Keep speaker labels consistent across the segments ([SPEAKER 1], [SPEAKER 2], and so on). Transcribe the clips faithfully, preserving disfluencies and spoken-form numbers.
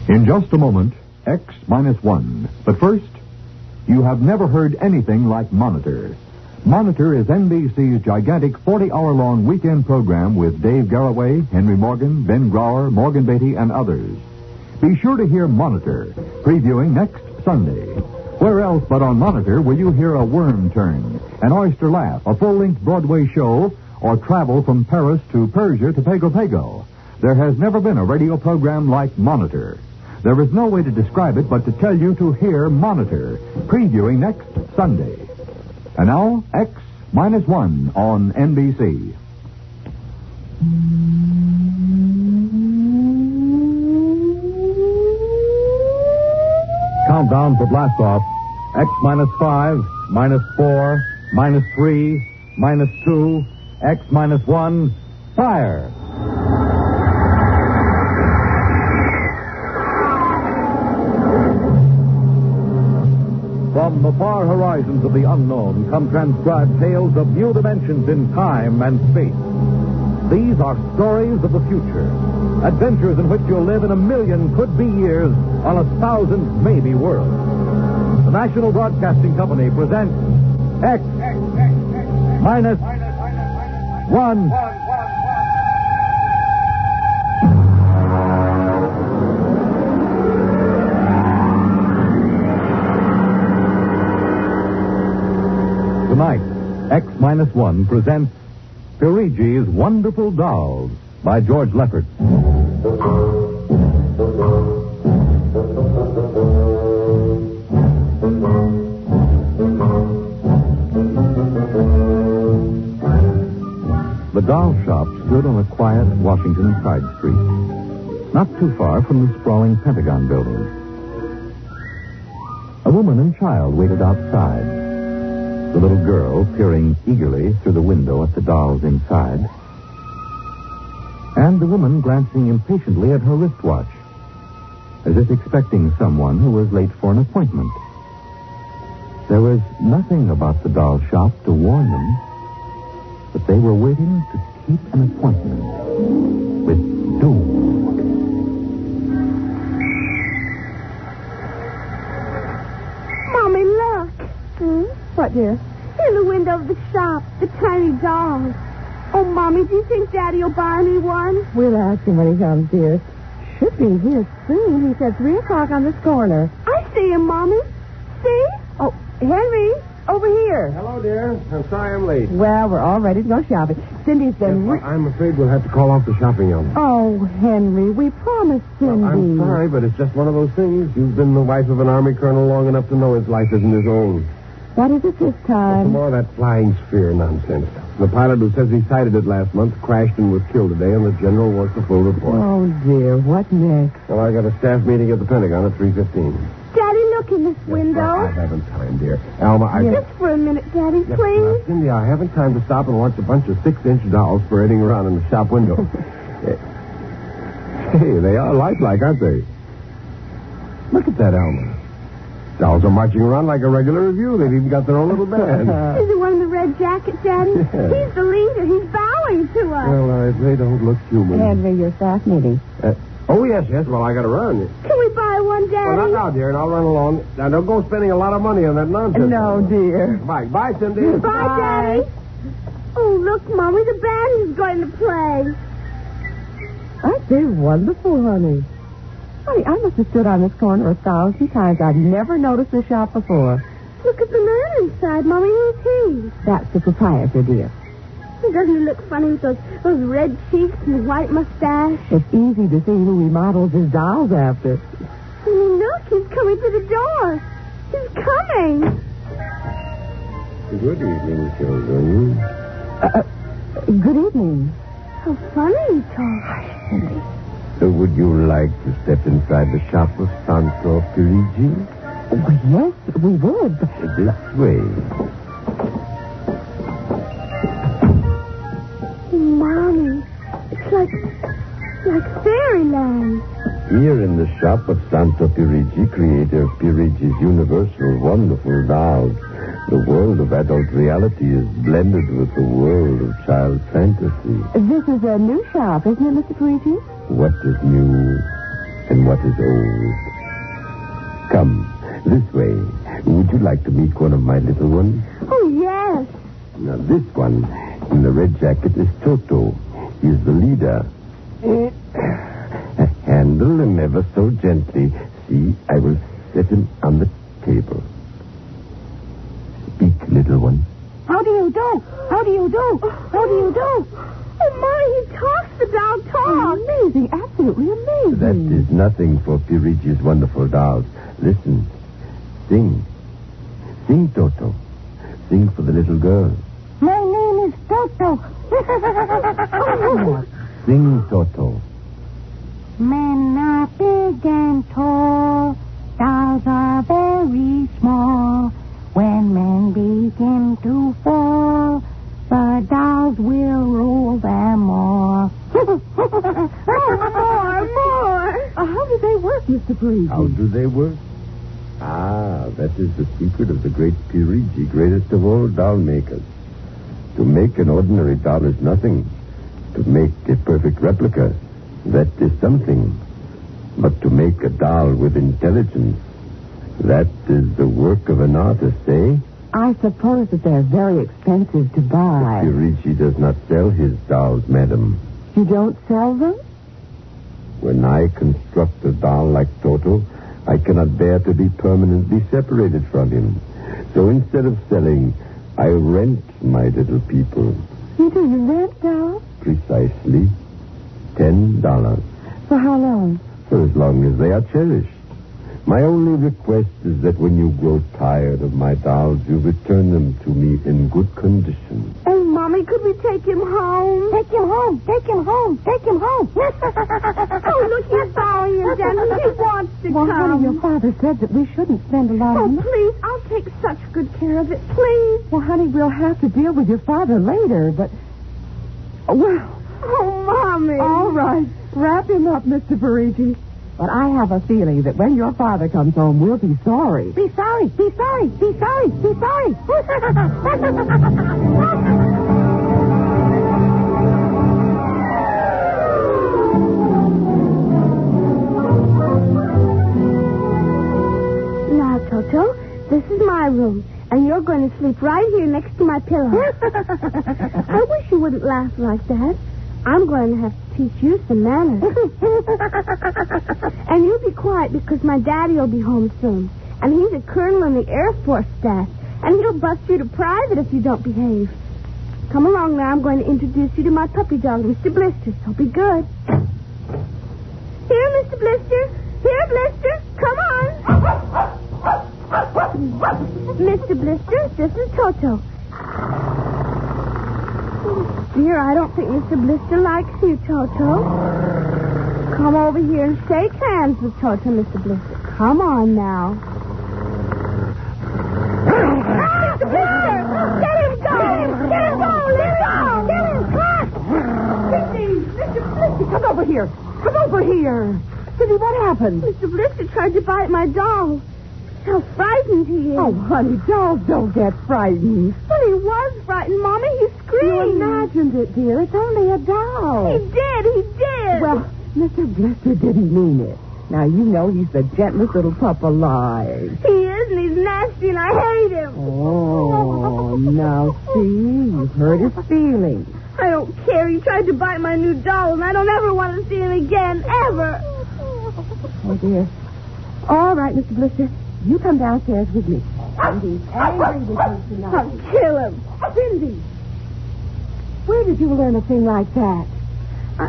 [SPEAKER 1] In just a moment, X minus one. But first, you have never heard anything like Monitor. Monitor is N B C's gigantic forty-hour-long weekend program with Dave Garraway, Henry Morgan, Ben Grauer, Morgan Beatty, and others. Be sure to hear Monitor, previewing next Sunday. Where else but on Monitor will you hear a worm turn, an oyster laugh, a full-length Broadway show, or travel from Paris to Persia to Pago Pago? There has never been a radio program like Monitor. There is no way to describe it but to tell you to hear Monitor, previewing next Sunday. And now, X minus one on N B C. Countdown for blast-off. X minus five, minus four, minus three, minus two, X minus one, fire! From the far horizons of the unknown come transcribed tales of new dimensions in time and space. These are stories of the future, adventures in which you'll live in a million could-be years on a thousand maybe worlds. The National Broadcasting Company presents X minus one. Tonight, X minus one presents Pirigi's Wonderful Dolls by George Leffert. The doll shop stood on a quiet Washington side street, not too far from the sprawling Pentagon building. A woman and child waited outside. The little girl peering eagerly through the window at the dolls inside, and the woman glancing impatiently at her wristwatch, as if expecting someone who was late for an appointment. There was nothing about the doll shop to warn them that they were waiting to keep an appointment with doom.
[SPEAKER 2] Mommy, look.
[SPEAKER 3] Hmm? What, dear?
[SPEAKER 2] In the window of the shop, the tiny dolls. Oh, Mommy, do you think Daddy will buy me one?
[SPEAKER 3] We'll ask him when he comes, dear. Should be here soon. He said three o'clock on this corner.
[SPEAKER 2] I see him, Mommy. See?
[SPEAKER 3] Oh, Henry, over here.
[SPEAKER 4] Hello, dear. I'm sorry I'm late.
[SPEAKER 3] Well, we're all ready to go shopping. Cindy's been...
[SPEAKER 4] Yes, well, I'm afraid we'll have to call off the shopping on.
[SPEAKER 3] Oh, Henry, we promised Cindy.
[SPEAKER 4] Well, I'm sorry, but it's just one of those things. You've been the wife of an army colonel long enough to know his life isn't his own.
[SPEAKER 3] What is it this
[SPEAKER 4] Well,
[SPEAKER 3] time?
[SPEAKER 4] some more of that flying sphere nonsense. The pilot who says he sighted it last month crashed and was killed today, and the general wants the full report.
[SPEAKER 3] Oh, dear, what next?
[SPEAKER 4] Well, I got a staff meeting at the Pentagon at three fifteen.
[SPEAKER 2] Daddy, look in this window.
[SPEAKER 4] Well, I haven't time, dear. Alma, I...
[SPEAKER 2] Just for a minute, Daddy,
[SPEAKER 4] Yes,
[SPEAKER 2] please.
[SPEAKER 4] now, Cindy, I haven't time to stop and watch a bunch of six-inch dolls parading around in the shop window. Hey, they are lifelike, aren't they? Look at that, Alma. Dolls are marching around like a regular review. They've even got their own little band.
[SPEAKER 2] Is the one in the red jacket, Daddy?
[SPEAKER 4] Yes.
[SPEAKER 2] He's the leader. He's bowing to us.
[SPEAKER 4] Well, uh, they don't look human.
[SPEAKER 3] Henry, your staff meeting.
[SPEAKER 4] Uh, oh, yes, yes. Well, I got to run.
[SPEAKER 2] Can we buy one, Daddy?
[SPEAKER 4] Well, not now, dear, and I'll run along. Now, don't go spending a lot of money on that nonsense.
[SPEAKER 3] No, dear.
[SPEAKER 4] Bye. Bye, Cindy.
[SPEAKER 2] Bye,
[SPEAKER 3] Bye.
[SPEAKER 2] Daddy. Oh, look, Mommy, the band is going to play.
[SPEAKER 3] Aren't they wonderful, honey? Honey, I must have stood on this corner a thousand times. I've never noticed the shop before.
[SPEAKER 2] Look at the man inside, Mommy. Who's he?
[SPEAKER 3] That's the proprietor, dear.
[SPEAKER 2] Doesn't he look funny with those, those red cheeks and white mustache?
[SPEAKER 3] It's easy to see who he models his dolls after.
[SPEAKER 2] I mean, look, he's coming to the door. He's coming.
[SPEAKER 4] Good evening, children.
[SPEAKER 3] Uh, uh, good evening.
[SPEAKER 2] How funny he talks.
[SPEAKER 3] Cindy.
[SPEAKER 4] So would you like to step inside the shop of Santo Pirigi?
[SPEAKER 3] Oh, yes, we would.
[SPEAKER 4] This way.
[SPEAKER 2] Mommy, it's like, like fairyland.
[SPEAKER 4] Here in the shop of Santo Pirigi, creator of Pirigi's universal wonderful dolls, the world of adult reality is blended with the world of child fantasy.
[SPEAKER 3] This is a new shop, isn't it, Mister Parigi?
[SPEAKER 4] What is new? and what is old. Come, this way. Would you like to meet one of my little ones?
[SPEAKER 2] Oh, yes.
[SPEAKER 4] Now, this one in the red jacket is Toto. He's the leader. Handle him ever so gently. See, I will set him on the table. Speak, little one.
[SPEAKER 3] How do you do? How do you do? How do you do?
[SPEAKER 2] Oh, my, he talks. The doll talks.
[SPEAKER 3] Amazing. Absolutely amazing.
[SPEAKER 4] That is nothing for Pirigi's wonderful dolls. Listen. Sing. Sing, Toto. Sing for the little girl.
[SPEAKER 3] My name is Toto.
[SPEAKER 4] Sing, Toto.
[SPEAKER 3] Men are big and tall. Dolls are very small. When men begin to fall, the dolls will rule them all.
[SPEAKER 2] More, more.
[SPEAKER 3] Uh, how do they work, Mister Parigi?
[SPEAKER 4] How do they work? Ah, that is the secret of the great Pirigi, greatest of all doll makers. To make an ordinary doll is nothing. To make a perfect replica, that is something. But to make a doll with intelligence, that is the work of an artist, eh?
[SPEAKER 3] I suppose that they're very expensive to buy.
[SPEAKER 4] Pirigi does not sell his dolls, madam.
[SPEAKER 3] You don't sell them?
[SPEAKER 4] When I construct a doll like Toto, I cannot bear to be permanently separated from him. So instead of selling, I rent my little people.
[SPEAKER 3] You do? You rent dolls?
[SPEAKER 4] Precisely. Ten dollars.
[SPEAKER 3] For how long?
[SPEAKER 4] For as long as they are cherished. My only request is that when you grow tired of my dolls, you return them to me in good condition.
[SPEAKER 2] Oh, Mommy, could we take him home?
[SPEAKER 3] Take him home. Take him home. Take him home.
[SPEAKER 2] Oh, look, he's bowing and dancing. He wants to
[SPEAKER 3] Well,
[SPEAKER 2] come.
[SPEAKER 3] honey, your father said that we shouldn't spend a lot
[SPEAKER 2] Oh,
[SPEAKER 3] of money.
[SPEAKER 2] please, I'll take such good care of it. Please.
[SPEAKER 3] Well, honey, we'll have to deal with your father later, but... Well,
[SPEAKER 2] Oh, Mommy.
[SPEAKER 3] all right. Wrap him up, Mister Parigi. But I have a feeling that when your father comes home, we'll be sorry. Be sorry. Be sorry. Be sorry. Be sorry.
[SPEAKER 2] Now, Toto, this is my room, and you're going to sleep right here next to my pillow. I wish you wouldn't laugh like that. I'm going to have to teach you some manners. And you be quiet because my daddy will be home soon. And he's a colonel in the Air Force staff. And he'll bust you to private if you don't behave. Come along now. I'm going to introduce you to my puppy dog, Mister Blister. So be good. Here, Mister Blister. Here, Blister. Come on. Mister Blister, this is Toto. Dear, I don't think Mister Blister likes you, Toto. Come over here and shake hands with Toto, Mister Blister. Come on now. Mister Blister! Let him go! Let him go! Let him go! Let him go!
[SPEAKER 3] Cindy! Mister Blister, come over here. Come over here. Cindy, what happened?
[SPEAKER 2] Mister Blister tried to bite my doll. How frightened he is.
[SPEAKER 3] Oh, honey, dolls don't get frightened.
[SPEAKER 2] But he was frightened, Mommy. He screamed.
[SPEAKER 3] You imagined it, dear. It's only a doll.
[SPEAKER 2] He did. He did.
[SPEAKER 3] Well, Mister Blister didn't mean it. Now, you know he's the gentlest little pup alive.
[SPEAKER 2] He is, and he's nasty, and I hate him.
[SPEAKER 3] Oh, now, see, you've hurt his feelings.
[SPEAKER 2] I don't care. He tried to bite my new doll, and I don't ever want to see him again, ever.
[SPEAKER 3] Oh, dear. All right, Mister Blister. You come downstairs with me. Cindy's angry with you tonight.
[SPEAKER 2] I'll kill him.
[SPEAKER 3] Cindy! Where did you learn a thing like that?
[SPEAKER 2] I...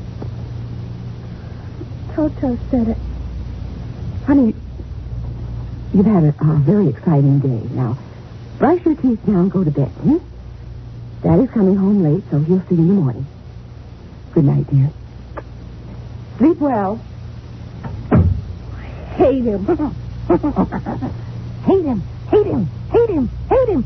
[SPEAKER 2] Toto said it.
[SPEAKER 3] Honey, you've had a, a very exciting day. Now, brush your teeth now and go to bed, hmm? Daddy's coming home late, so he'll see you in the morning. Good night, dear. Sleep well.
[SPEAKER 2] I hate him.
[SPEAKER 3] Hate him, hate him, hate him, hate him.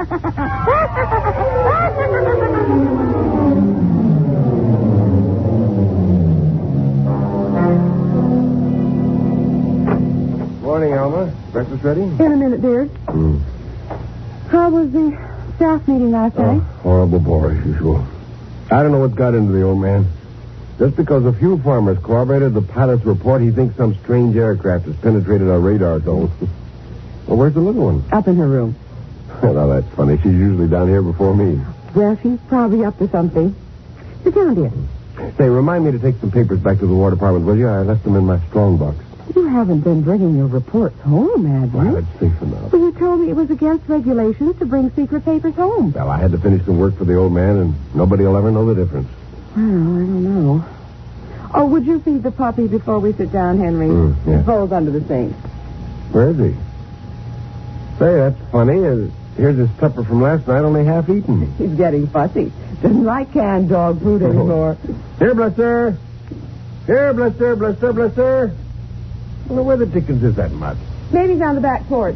[SPEAKER 5] Morning, Alma. Breakfast ready?
[SPEAKER 3] In a minute, dear.
[SPEAKER 4] Mm.
[SPEAKER 3] How was the staff meeting last
[SPEAKER 5] Oh,
[SPEAKER 3] night?
[SPEAKER 5] horrible bore as usual. I don't know what got into the old man. Just because a few farmers corroborated the pilot's report, he thinks some strange aircraft has penetrated our radar zone. Well, where's the little one?
[SPEAKER 3] Up in her room.
[SPEAKER 5] Well, now, that's funny. She's usually down here before me.
[SPEAKER 3] Well, she's probably up to something. Sit down, dear.
[SPEAKER 5] Say, remind me to take some papers back to the War Department, will you? I left them in my strong box.
[SPEAKER 3] You haven't been bringing your reports home, have you?
[SPEAKER 5] Well, that's safe enough.
[SPEAKER 3] Well, you told me it was against regulations to bring secret papers home.
[SPEAKER 5] Well, I had to finish some work for the old man, and nobody will ever know the difference.
[SPEAKER 3] Well, I don't know. Oh, would you feed the puppy before we sit down, Henry?
[SPEAKER 5] Mm, yeah.
[SPEAKER 3] His bowl's under the sink.
[SPEAKER 5] Where is he? Say, that's funny. Uh, here's his supper from last night, only half eaten.
[SPEAKER 3] He's getting fussy. Doesn't like canned dog food anymore.
[SPEAKER 5] Here, Blister. Here, Blister, Blister, Blister. Well, where the dickens is that mutt?
[SPEAKER 3] Maybe he's on the back porch.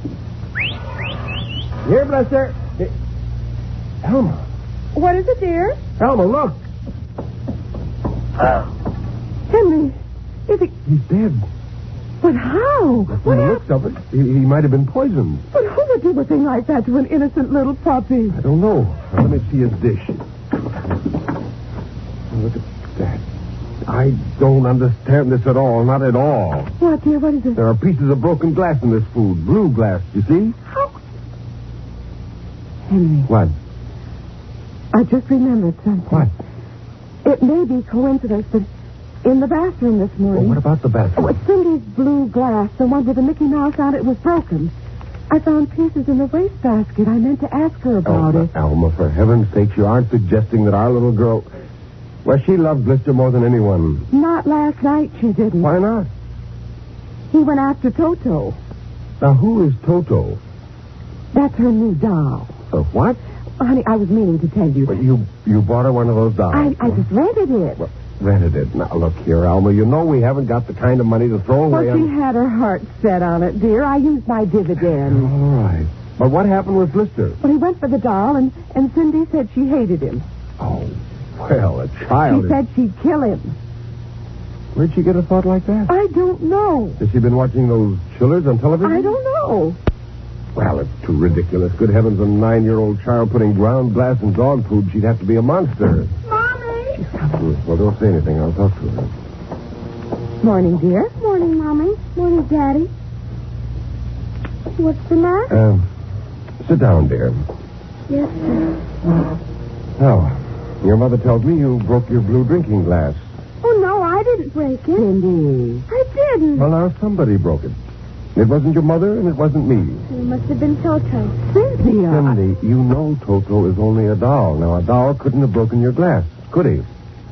[SPEAKER 5] Here, Blister. Here. Elma.
[SPEAKER 3] What is it, dear?
[SPEAKER 5] Elma, look.
[SPEAKER 3] Henry, is it...
[SPEAKER 5] He's dead.
[SPEAKER 3] But how?
[SPEAKER 5] From
[SPEAKER 3] What
[SPEAKER 5] the
[SPEAKER 3] hap-
[SPEAKER 5] looks of it, he, he might have been poisoned.
[SPEAKER 3] But who would do a thing like that to an innocent little puppy?
[SPEAKER 5] I don't know. Now, let me see his dish. Look at that. I don't understand this at all. Not at all.
[SPEAKER 3] What, dear? What is it?
[SPEAKER 5] There are pieces of broken glass in this food. Blue glass, you see?
[SPEAKER 3] How? Henry,
[SPEAKER 5] What?
[SPEAKER 3] I just remembered something.
[SPEAKER 5] What?
[SPEAKER 3] It may be coincidence, but in the bathroom this
[SPEAKER 5] Well,
[SPEAKER 3] morning...
[SPEAKER 5] what about the bathroom?
[SPEAKER 3] Oh, it's Cindy's blue glass, the one with the Mickey Mouse on it, was broken. I found pieces in the wastebasket. I meant to ask her about
[SPEAKER 5] Alma,
[SPEAKER 3] it.
[SPEAKER 5] Alma, for heaven's sake, you aren't suggesting that our little girl... Well, she loved Blister more than anyone.
[SPEAKER 3] Not last night, she didn't.
[SPEAKER 5] Why not?
[SPEAKER 3] He went after Toto.
[SPEAKER 5] Now, who is Toto?
[SPEAKER 3] That's her new doll.
[SPEAKER 5] Uh, what?
[SPEAKER 3] Honey, I was meaning to tell you.
[SPEAKER 5] But you you bought her one of those dolls.
[SPEAKER 3] I, I just rented it.
[SPEAKER 5] Well, rented it. Now, look here, Alma. You know we haven't got the kind of money to throw
[SPEAKER 3] Well,
[SPEAKER 5] away
[SPEAKER 3] she
[SPEAKER 5] on...
[SPEAKER 3] had her heart set on it, dear. I used my dividend.
[SPEAKER 5] All right. But what happened with Blister?
[SPEAKER 3] Well, he went for the doll, and, and Cindy said she hated him.
[SPEAKER 5] Oh, well, a child...
[SPEAKER 3] She
[SPEAKER 5] is-
[SPEAKER 3] said she'd kill him.
[SPEAKER 5] Where'd she get a thought like that?
[SPEAKER 3] I don't know.
[SPEAKER 5] Has she been watching those chillers on television?
[SPEAKER 3] I don't know.
[SPEAKER 5] Well, it's too ridiculous. Good heavens, a nine-year-old child putting ground glass in dog food. She'd have to be a monster.
[SPEAKER 2] Mommy!
[SPEAKER 5] Well, don't say anything. I'll talk to her.
[SPEAKER 3] Morning, dear.
[SPEAKER 2] Morning, Mommy. Morning, Daddy. What's the matter?
[SPEAKER 5] Um, sit down, dear.
[SPEAKER 2] Yes, sir.
[SPEAKER 5] Now, your mother tells me you broke your blue drinking glass.
[SPEAKER 2] Oh, no, I didn't break it.
[SPEAKER 3] Cindy.
[SPEAKER 2] I didn't.
[SPEAKER 5] Well, now, somebody broke it. It wasn't your mother, and it wasn't me.
[SPEAKER 2] It must have been Toto.
[SPEAKER 3] Cynthia.
[SPEAKER 5] Cindy, you know Toto is only a doll. Now, a doll couldn't have broken your glass, could he?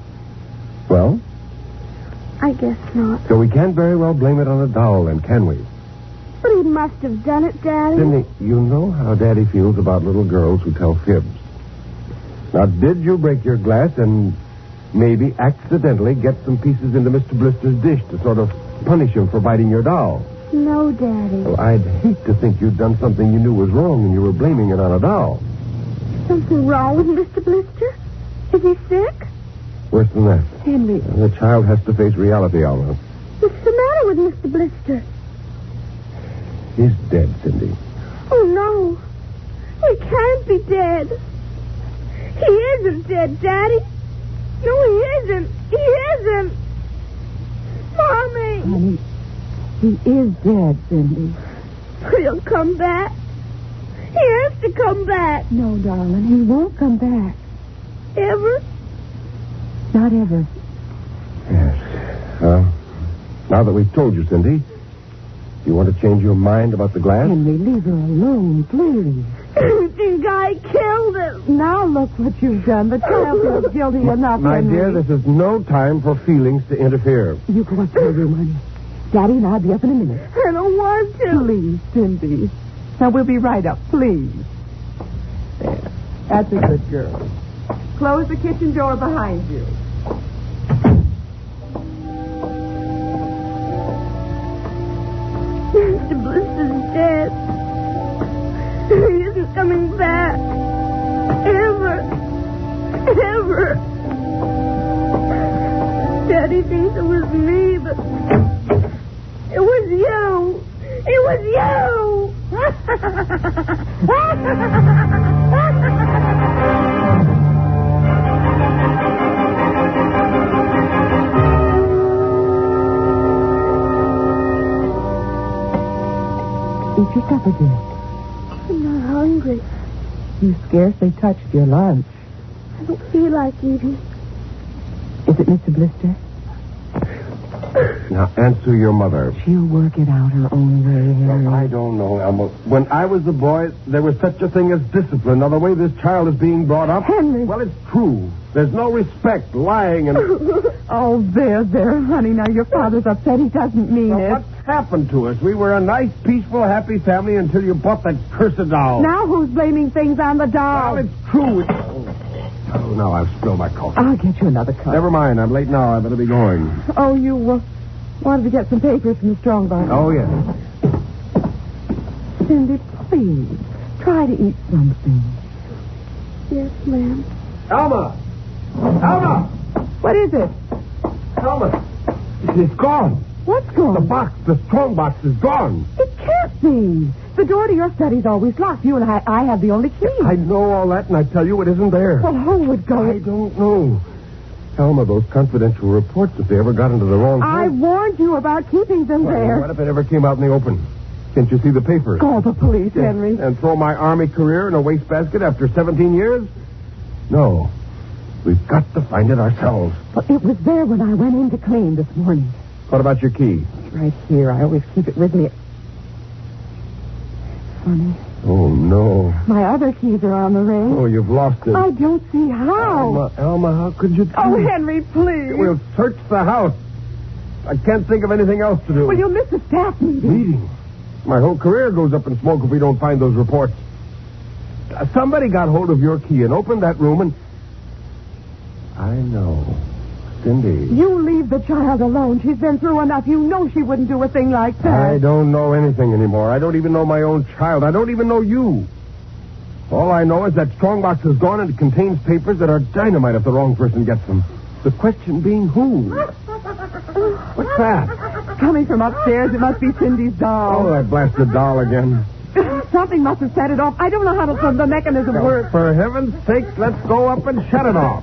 [SPEAKER 5] Well,
[SPEAKER 2] I guess not.
[SPEAKER 5] so we can't very well blame it on a doll, then, can we?
[SPEAKER 2] But he must have done it, Daddy.
[SPEAKER 5] Cindy, you know how Daddy feels about little girls who tell fibs. Now, did you break your glass and maybe accidentally get some pieces into Mister Blister's dish to sort of punish him for biting your doll?
[SPEAKER 2] No, Daddy.
[SPEAKER 5] Well, I'd hate to think you'd done something you knew was wrong and you were blaming it on a doll.
[SPEAKER 2] Something wrong with Mister Blister? Is he sick?
[SPEAKER 5] Worse than that.
[SPEAKER 3] Henry.
[SPEAKER 5] The child has to face reality, Alma.
[SPEAKER 2] What's the matter with Mister Blister?
[SPEAKER 5] He's dead, Cindy.
[SPEAKER 2] Oh, no. He can't be dead. He isn't dead, Daddy. No, he isn't. He isn't. Mommy.
[SPEAKER 3] Honey, he is dead, Cindy.
[SPEAKER 2] He'll come back. He has to come back.
[SPEAKER 3] No, darling, he won't come back.
[SPEAKER 2] Ever?
[SPEAKER 3] Not ever.
[SPEAKER 5] Yes. Well, now that we've told you, Cindy, you want to change your mind about the glass?
[SPEAKER 3] Henry, leave her alone, please.
[SPEAKER 2] You think I killed him?
[SPEAKER 3] Now look what you've done. The child feels guilty enough,
[SPEAKER 5] My
[SPEAKER 3] Henry.
[SPEAKER 5] dear, this is no time for feelings to interfere.
[SPEAKER 3] You go up to your room, honey. Daddy and I'll be up in a minute.
[SPEAKER 2] I don't want to.
[SPEAKER 3] Please, Cindy. Now, we'll be right up, please. There. That's a good girl. Close the kitchen door behind you.
[SPEAKER 2] Mister Blister's dead. He isn't coming back. Ever. Ever. Daddy thinks it was me, but it was you. It was you.
[SPEAKER 3] your supper, dear?
[SPEAKER 2] I'm not hungry.
[SPEAKER 3] You scarcely touched your lunch.
[SPEAKER 2] I don't feel like eating.
[SPEAKER 3] Is it Mister Blister?
[SPEAKER 5] Now, answer your mother.
[SPEAKER 3] She'll work it out her own way, Henry.
[SPEAKER 5] I don't know, Elma. When I was a boy, there was such a thing as discipline. Now, the way this child is being brought up...
[SPEAKER 3] Henry.
[SPEAKER 5] Well, it's true. There's no respect, lying, and...
[SPEAKER 3] Oh, there, there, honey. Now, your father's upset. He doesn't mean
[SPEAKER 5] Now,
[SPEAKER 3] it.
[SPEAKER 5] what's happened to us? We were a nice, peaceful, happy family until you bought that cursed doll.
[SPEAKER 3] Now who's blaming things on the doll?
[SPEAKER 5] Well, it's true. It's... Oh, now I've spilled my coffee.
[SPEAKER 3] I'll get you another cup.
[SPEAKER 5] Never mind. I'm late now. I better be going.
[SPEAKER 3] Oh, you uh, wanted to get some papers from the strong box.
[SPEAKER 5] Oh, yes.
[SPEAKER 3] Cindy, please, try to eat something.
[SPEAKER 2] Yes, ma'am.
[SPEAKER 5] Elma! Elma!
[SPEAKER 3] What is it?
[SPEAKER 5] Elma! It's gone.
[SPEAKER 3] What's gone?
[SPEAKER 5] The box, the strong box is gone.
[SPEAKER 3] It can't be. The door to your study's always locked. You and I, I have the only key.
[SPEAKER 5] I know all that, and I tell you it isn't there.
[SPEAKER 3] Well, who would go?
[SPEAKER 5] I don't know. Elma, those confidential reports, if they ever got into the wrong
[SPEAKER 3] I
[SPEAKER 5] place...
[SPEAKER 3] warned you about keeping them
[SPEAKER 5] Well,
[SPEAKER 3] there.
[SPEAKER 5] what if it ever came out in the open? Can't you see the papers?
[SPEAKER 3] Call the police, Henry.
[SPEAKER 5] And throw my army career in a wastebasket after seventeen years? No. We've got to find it ourselves.
[SPEAKER 3] Well, it was there when I went in to clean this morning.
[SPEAKER 5] What about your key?
[SPEAKER 3] It's right here. I always keep it with me. Funny.
[SPEAKER 5] Oh, no.
[SPEAKER 3] My other keys are on the ring.
[SPEAKER 5] Oh, you've lost it.
[SPEAKER 3] I don't see how.
[SPEAKER 5] Elma, Elma, how could you do
[SPEAKER 3] Oh,
[SPEAKER 5] it?
[SPEAKER 3] Henry, please.
[SPEAKER 5] We'll search the house. I can't think of anything else to do.
[SPEAKER 3] Well, you'll miss the staff meeting.
[SPEAKER 5] Meeting? My whole career goes up in smoke if we don't find those reports. Uh, somebody got hold of your key and opened that room and... I know. Cindy.
[SPEAKER 3] You leave the child alone. She's been through enough. You know she wouldn't do a thing like that.
[SPEAKER 5] I don't know anything anymore. I don't even know my own child. I don't even know you. All I know is that strongbox is gone and it contains papers that are dynamite if the wrong person gets them. The question being who? What's that?
[SPEAKER 3] Coming from upstairs, it must be Cindy's
[SPEAKER 5] Oh,
[SPEAKER 3] doll.
[SPEAKER 5] that blasted doll again.
[SPEAKER 3] Something must have set it off. I don't know how the, the mechanism
[SPEAKER 5] Well,
[SPEAKER 3] works.
[SPEAKER 5] for heaven's sake, let's go up and shut it off.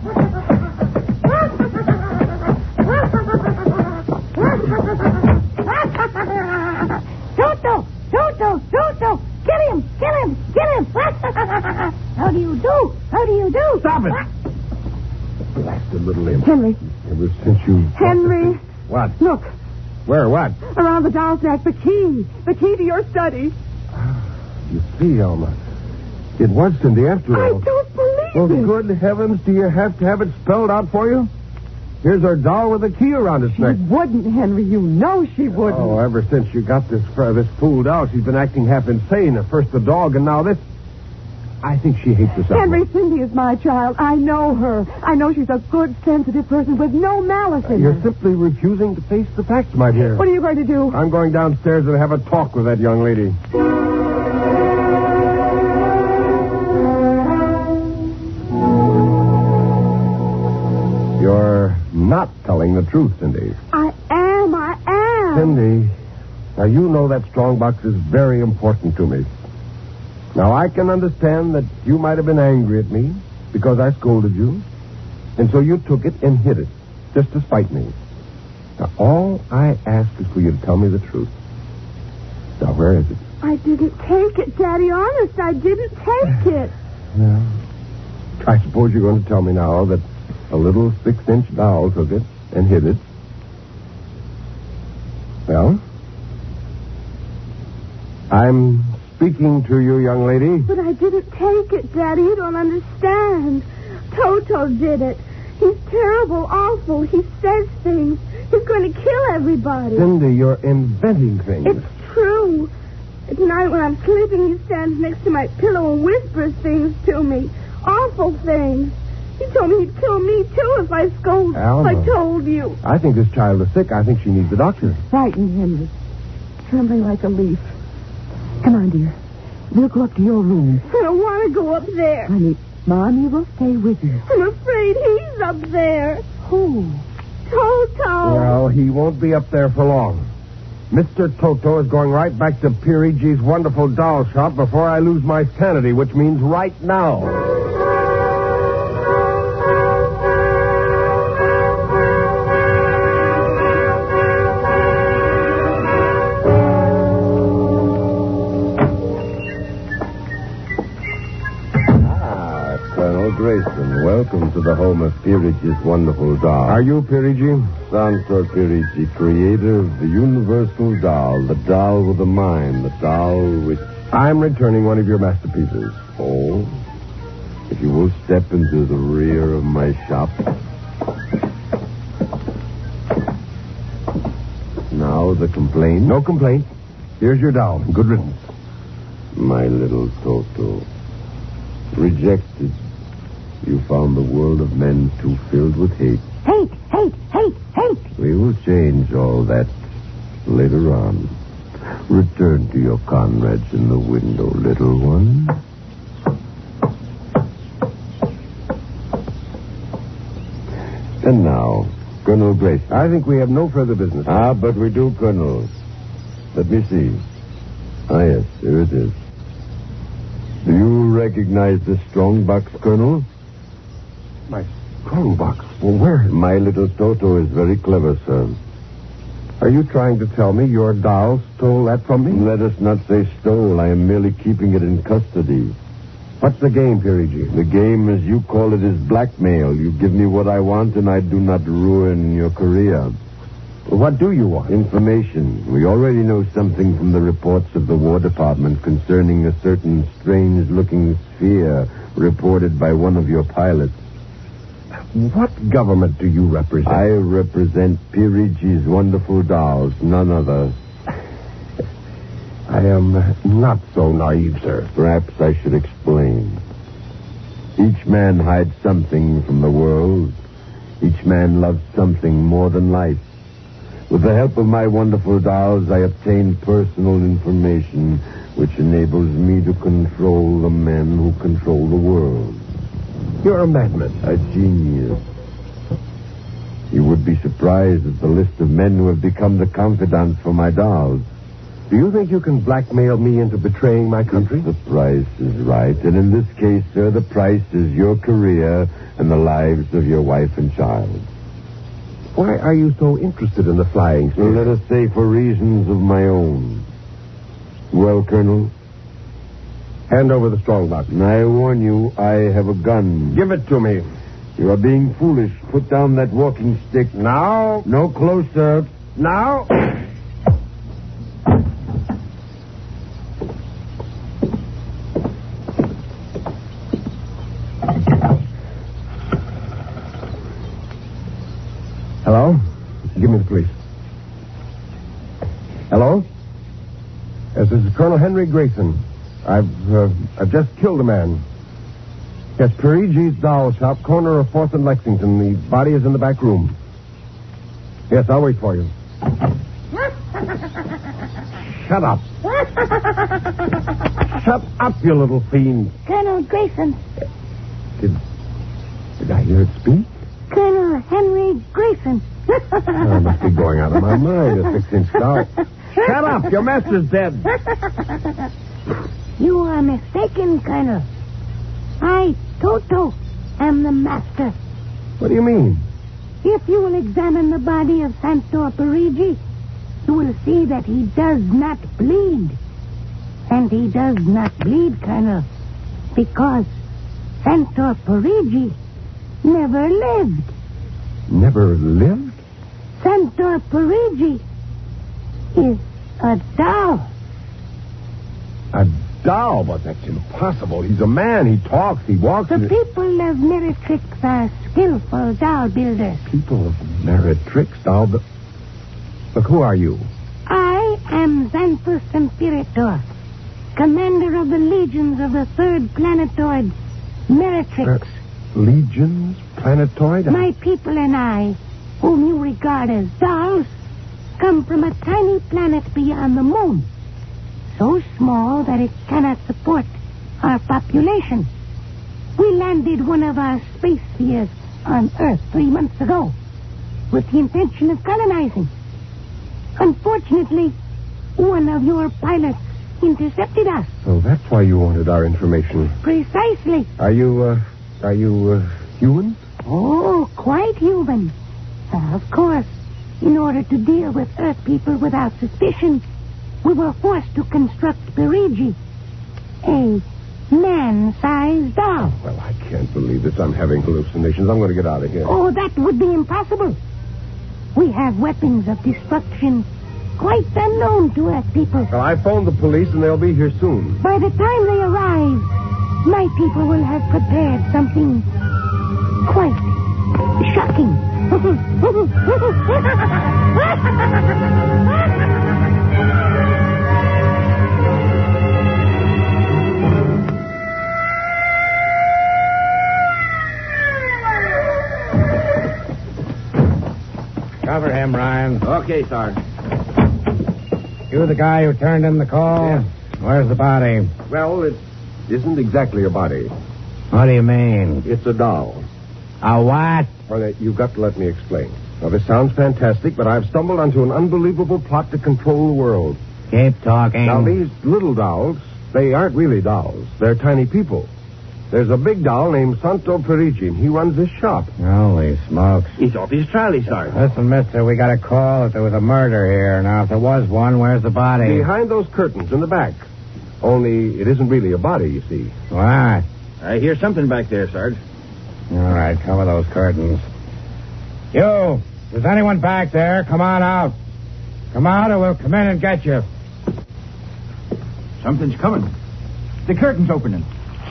[SPEAKER 2] Toto! Toto! Toto! Get him! Get him! Get him! How do you do? How do you do?
[SPEAKER 5] Stop it! Blasted little imp.
[SPEAKER 3] Henry.
[SPEAKER 5] Ever since you...
[SPEAKER 3] Henry.
[SPEAKER 5] What?
[SPEAKER 3] Look,
[SPEAKER 5] Where? What?
[SPEAKER 3] around the doll's neck, the key. The key to your study.
[SPEAKER 5] You see, Elma, it was Cindy after
[SPEAKER 3] I
[SPEAKER 5] all.
[SPEAKER 3] don't believe
[SPEAKER 5] Well,
[SPEAKER 3] it.
[SPEAKER 5] good heavens, do you have to have it spelled out for you? Here's her doll with a key around its
[SPEAKER 3] She
[SPEAKER 5] neck.
[SPEAKER 3] wouldn't, Henry. You know she wouldn't.
[SPEAKER 5] Oh, ever since you got this uh, this fool doll, she's been acting half insane. At first the dog, and now this. I think she hates herself.
[SPEAKER 3] Henry, Cindy is my child. I know her. I know she's a good, sensitive person with no malice in
[SPEAKER 5] You're
[SPEAKER 3] her.
[SPEAKER 5] simply refusing to face the facts, my dear.
[SPEAKER 3] What are you going to do?
[SPEAKER 5] I'm going downstairs and have a talk with that young lady. You're not telling the truth, Cindy.
[SPEAKER 2] I am. I am.
[SPEAKER 5] Cindy, now you know that strong box is very important to me. Now, I can understand that you might have been angry at me because I scolded you, and so you took it and hid it, just to spite me. Now, all I ask is for you to tell me the truth. Now, where is it?
[SPEAKER 2] I didn't take it, Daddy. Honest, I didn't take it.
[SPEAKER 5] Yeah. I suppose you're going to tell me now that a little six-inch doll took it and hid it. Well, I'm speaking to you, young lady.
[SPEAKER 2] But I didn't take it, Daddy. You don't understand. Toto did it. He's terrible, awful. He says things. He's going to kill everybody.
[SPEAKER 5] Cindy, you're inventing things.
[SPEAKER 2] It's true. At night when I'm sleeping, he stands next to my pillow and whispers things to me. Awful things. He told me he'd kill me, too, if I scold.
[SPEAKER 5] Alma.
[SPEAKER 2] I told you.
[SPEAKER 5] I think this child is sick. I think she needs a doctor.
[SPEAKER 3] Frightened, Henry. Trembling like a leaf. Come on, dear. We'll go up to your room.
[SPEAKER 2] I don't want to go up there.
[SPEAKER 3] Honey, Mommy will stay with you.
[SPEAKER 2] I'm afraid he's up there.
[SPEAKER 3] Who?
[SPEAKER 2] Toto.
[SPEAKER 5] Well, he won't be up there for long. Mister Toto is going right back to Pirigi's wonderful doll shop before I lose my sanity, which means right now.
[SPEAKER 4] Welcome to the home of Pirigi's wonderful doll.
[SPEAKER 5] Are you Pirigi?
[SPEAKER 4] Santor Pirigi, creator of the universal doll, the doll with a mind, the doll which...
[SPEAKER 5] I'm returning one of your masterpieces.
[SPEAKER 4] Oh? If you will step into the rear of my shop. Now the complaint?
[SPEAKER 5] No complaint. Here's your doll. Good riddance.
[SPEAKER 4] My little Toto. Rejected. You found the world of men too filled with hate.
[SPEAKER 3] Hate, hate, hate, hate.
[SPEAKER 4] We will change all that later on. Return to your comrades in the window, little one. And now, Colonel Grayson.
[SPEAKER 5] I think we have no further business.
[SPEAKER 4] Ah, but we do, Colonel. Let me see. Ah, yes, here it is. Do you recognize this strong box, Colonel?
[SPEAKER 5] My strong box? Well, where?
[SPEAKER 4] My little Toto is very clever, sir.
[SPEAKER 5] Are you trying to tell me your doll stole that from me?
[SPEAKER 4] Let us not say stole. I am merely keeping it in custody.
[SPEAKER 5] What's the game, Pirigi?
[SPEAKER 4] The game, as you call it, is blackmail. You give me what I want, and I do not ruin your career.
[SPEAKER 5] What do you want?
[SPEAKER 4] Information. We already know something from the reports of the War Department concerning a certain strange-looking sphere reported by one of your pilots.
[SPEAKER 5] What government do you represent?
[SPEAKER 4] I represent Pirigi's wonderful dolls, none other.
[SPEAKER 5] I am not so naive, sir.
[SPEAKER 4] Perhaps I should explain. Each man hides something from the world. Each man loves something more than life. With the help of my wonderful dolls, I obtain personal information which enables me to control the men who control the world.
[SPEAKER 5] You're a madman.
[SPEAKER 4] A genius. You would be surprised at the list of men who have become the confidants for my dolls.
[SPEAKER 5] Do you think you can blackmail me into betraying my country?
[SPEAKER 4] If the price is right. And in this case, sir, the price is your career and the lives of your wife and child.
[SPEAKER 5] Why are you so interested in the flying sphere?
[SPEAKER 4] Well, let us say for reasons of my own. Well, Colonel?
[SPEAKER 5] Hand over the strong box.
[SPEAKER 4] I warn you, I have a gun.
[SPEAKER 5] Give it to me.
[SPEAKER 4] You are being foolish. Put down that walking stick.
[SPEAKER 5] Now.
[SPEAKER 4] No closer.
[SPEAKER 5] Now. Hello? Give me the police. Hello? Yes, this is Colonel Henry Grayson. I've uh, I've just killed a man. Yes, Pirigi's doll shop, corner of fourth and Lexington. The body is in the back room. Yes, I'll wait for you. Shut up. Shut up, you little fiend.
[SPEAKER 2] Colonel Grayson.
[SPEAKER 5] Did, did I hear it speak?
[SPEAKER 2] Colonel Henry Grayson.
[SPEAKER 5] I must be going out of my mind, a six-inch doll. Shut up, your master's dead.
[SPEAKER 2] You are mistaken, Colonel. I, Toto, am the master.
[SPEAKER 5] What do you mean?
[SPEAKER 2] If you will examine the body of Santor Pirigi, you will see that he does not bleed. And he does not bleed, Colonel, because Santor Pirigi never lived.
[SPEAKER 5] Never lived?
[SPEAKER 2] Santor Pirigi is a doll.
[SPEAKER 5] A doll? But that's impossible. He's a man. He talks. He walks.
[SPEAKER 2] The
[SPEAKER 5] and...
[SPEAKER 2] people of Meretrix are skillful doll builders.
[SPEAKER 5] People of Meretrix doll bu- Look, who are you?
[SPEAKER 2] I am Xanthus Imperator, commander of the legions of the third planetoid, Meretrix.
[SPEAKER 5] Uh, legions? Planetoid?
[SPEAKER 2] My people and I, whom you regard as dolls, come from a tiny planet beyond the moon. So small that it cannot support our population. We landed one of our space spheres on Earth three months ago with the intention of colonizing. Unfortunately, one of your pilots intercepted us.
[SPEAKER 5] So that's why you wanted our information.
[SPEAKER 2] Precisely.
[SPEAKER 5] Are you, uh, are you, uh, human?
[SPEAKER 2] Oh, quite human. Uh, of course, in order to deal with Earth people without suspicion, we were forced to construct Pirigi, a
[SPEAKER 6] man-sized doll.
[SPEAKER 5] Well, I can't believe this. I'm having hallucinations. I'm going to get out of here.
[SPEAKER 6] Oh, that would be impossible. We have weapons of destruction quite unknown to Earth people.
[SPEAKER 5] Well, I phoned the police, and they'll be here soon.
[SPEAKER 6] By the time they arrive, my people will have prepared something quite shocking.
[SPEAKER 7] Cover him, Ryan.
[SPEAKER 5] Okay, Sarge.
[SPEAKER 7] You the guy who turned in the call?
[SPEAKER 5] Yeah.
[SPEAKER 7] Where's the body?
[SPEAKER 5] Well, it isn't exactly a body.
[SPEAKER 7] What do you mean?
[SPEAKER 5] It's a doll.
[SPEAKER 7] A what?
[SPEAKER 5] Well, you've got to let me explain. Now, this sounds fantastic, but I've stumbled onto an unbelievable plot to control the world.
[SPEAKER 7] Keep talking.
[SPEAKER 5] Now, these little dolls, they aren't really dolls. They're tiny people. There's a big doll named Santo Parigi, and he runs this shop.
[SPEAKER 7] Holy smokes.
[SPEAKER 8] He's off his trolley, Sergeant.
[SPEAKER 7] Listen, mister, we got a call that there was a murder here. Now, if there was one, where's the body?
[SPEAKER 5] Behind those curtains in the back. Only it isn't really a body, you see.
[SPEAKER 7] What?
[SPEAKER 8] I hear something back there, Sarge.
[SPEAKER 7] All right, cover those curtains. You, is anyone back there? Come on out. Come out or we'll come in and get you.
[SPEAKER 8] Something's coming. The curtain's opening.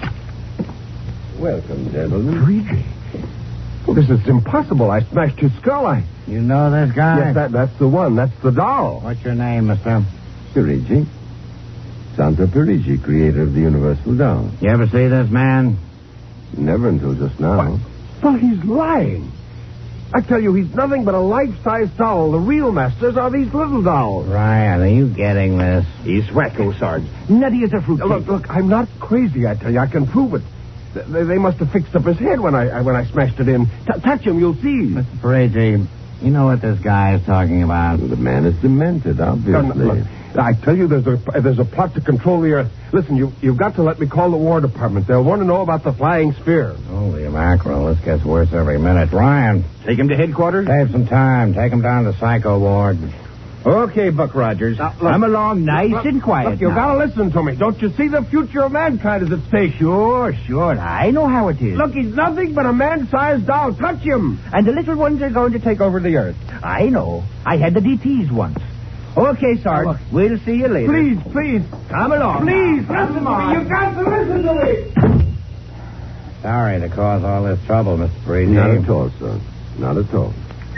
[SPEAKER 5] Welcome, gentlemen. Parigi. Well, this is impossible. I smashed his skull. I...
[SPEAKER 7] You know this guy?
[SPEAKER 5] Yes, that, that's the one. That's the doll.
[SPEAKER 7] What's your name, mister?
[SPEAKER 4] Parigi. Santo Parigi, creator of the Universal Doll.
[SPEAKER 7] You ever see this man?
[SPEAKER 4] Never until just now.
[SPEAKER 5] But he's lying. I tell you, he's nothing but a life-size doll. The real masters are these little dolls.
[SPEAKER 7] Ryan, are you getting this?
[SPEAKER 8] He's wacko, Sarge. Nutty as a fruit.
[SPEAKER 5] Look, look, I'm not crazy, I tell you. I can prove it. They, they must have fixed up his head when I when I smashed it in. T- touch him, you'll see.
[SPEAKER 7] Mister Parigi, you know what this guy is talking about.
[SPEAKER 4] The man is demented, obviously.
[SPEAKER 5] No, no, look, I tell you, there's a there's a plot to control the Earth. Listen, you, you've got to let me call the War Department. They'll want to know about the flying sphere.
[SPEAKER 7] Holy mackerel, this gets worse every minute. Ryan.
[SPEAKER 8] Take him to headquarters?
[SPEAKER 7] Save some time. Take him down to the psycho ward.
[SPEAKER 8] Okay, Buck Rogers.
[SPEAKER 5] Now, look,
[SPEAKER 8] I'm along nice
[SPEAKER 5] look,
[SPEAKER 8] and quiet
[SPEAKER 5] Look, you've
[SPEAKER 8] now.
[SPEAKER 5] got to listen to me. Don't you see the future of mankind is at stake?
[SPEAKER 8] Sure, sure. I know how it is.
[SPEAKER 5] Look, he's nothing but a man-sized doll. Touch him.
[SPEAKER 8] And the little ones are going to take over the Earth. I know. I had the D Ts once. Okay, Sarge.
[SPEAKER 5] Look.
[SPEAKER 8] We'll see you later.
[SPEAKER 5] Please, please.
[SPEAKER 8] Come along.
[SPEAKER 5] Please,
[SPEAKER 8] now.
[SPEAKER 5] listen to me. You've got to listen to me.
[SPEAKER 7] Sorry to cause all this trouble, Mister Parigi.
[SPEAKER 4] Not at all, sir. Not at all.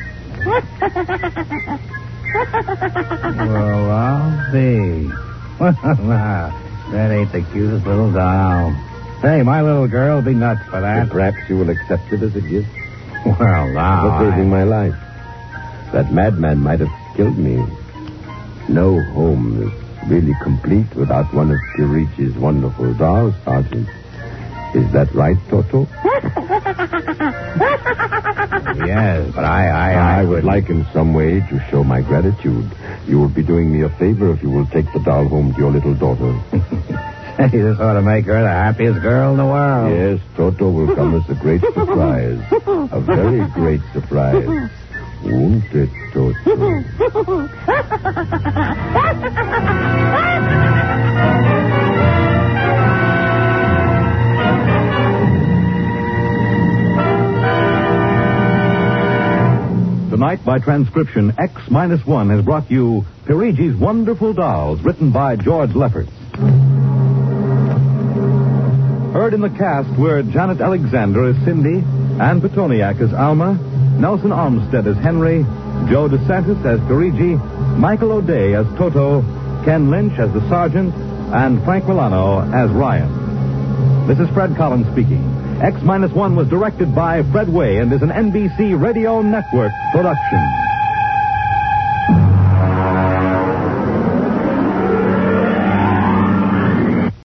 [SPEAKER 7] Well, I'll see. That ain't the cutest little doll. Hey, my little girl will be nuts for that.
[SPEAKER 4] Perhaps you will accept it as a gift
[SPEAKER 7] Well, now.
[SPEAKER 4] for saving
[SPEAKER 7] I...
[SPEAKER 4] my life. That madman might have killed me. No home is really complete without one of Pirigi's wonderful dolls, Sergeant. Is that right, Toto?
[SPEAKER 7] Yes, but I, I, I,
[SPEAKER 4] I would like in some way to show my gratitude. You will be doing me a favor if you will take the doll home to your little daughter.
[SPEAKER 7] Hey, this ought to make her the happiest girl in the world.
[SPEAKER 4] Yes, Toto will come as a great surprise. A very great surprise. Won't it, Toto?
[SPEAKER 1] Tonight, by transcription, X minus one has brought you Pirigi's Wonderful Dolls, written by George Lefferts. Heard in the cast were Janet Alexander as Cindy, Ann Petoniak as Alma, Nelson Armstead as Henry, Joe DeSantis as Parigi, Michael O'Day as Toto, Ken Lynch as the Sergeant, and Frank Milano as Ryan. This is Fred Collins speaking. X minus one was directed by Fred Way and is an N B C Radio Network production.